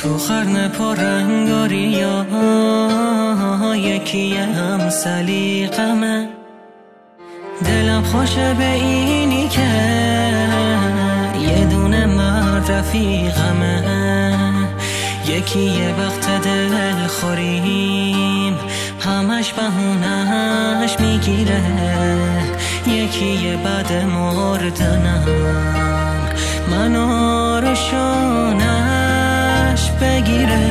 تو قرن پررنگاری ها یکی هم سلیقمه. دلم خوشه به اینی که یه دونه مرد رفیقمه. یکی یه وقت دل خوریم همش بهونش میگیره. یکی یه بد مردنم منو رو شونش بگیره.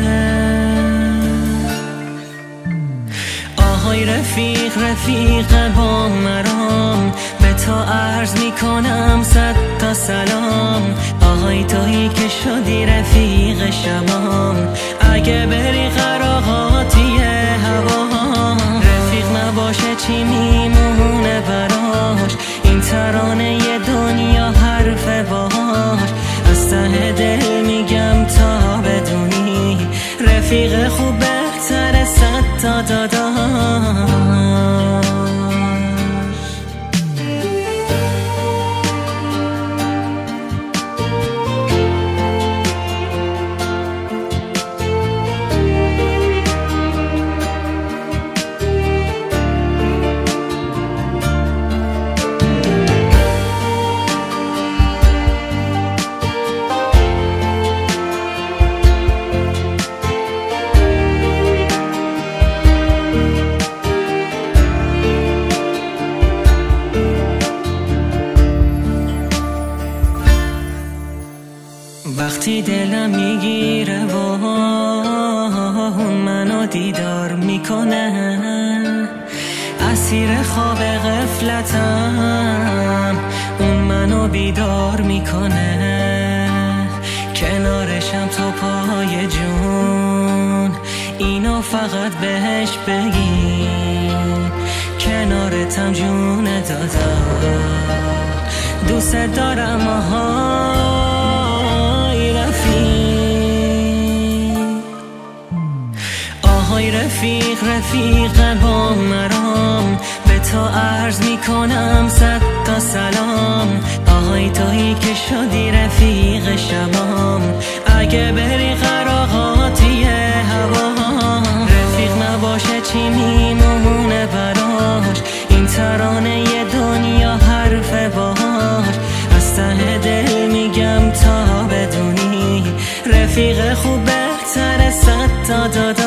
آهای رفیق با مرام، به تو عرض میکنم 100 تا سلام. آهای تویی که شدی رفیق شبام، اگه بری قراقاتی هوا. رفیق نباشه چی میمونه براش، این ترانه یه دنیا حرف باش. از ته دل میگم تا بدونی، رفیق خوب بهتره 100 تا داداش. وقتی دلم میگیره و اون منو دیدار میکنه، اسیر خواب غفلتم اون منو بیدار میکنه. کنارشم تو پای جون، اینو فقط بهش بگی. کنارتم جون دادا، دوست دارم آهای رفیق با مرام، به تو عرض میکنم 100 تا سلام. آهای تویی که شدی رفیق شبام، اگه بری قراقاتی هوا. رفیق نباشه چی میمونه براش، این ترانه یه دنیا حرف باش. از ته دل میگم تا بدونی، رفیق خوب بهتره 100 تا داداش.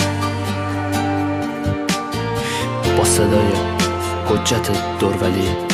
با صدای حجت دورولی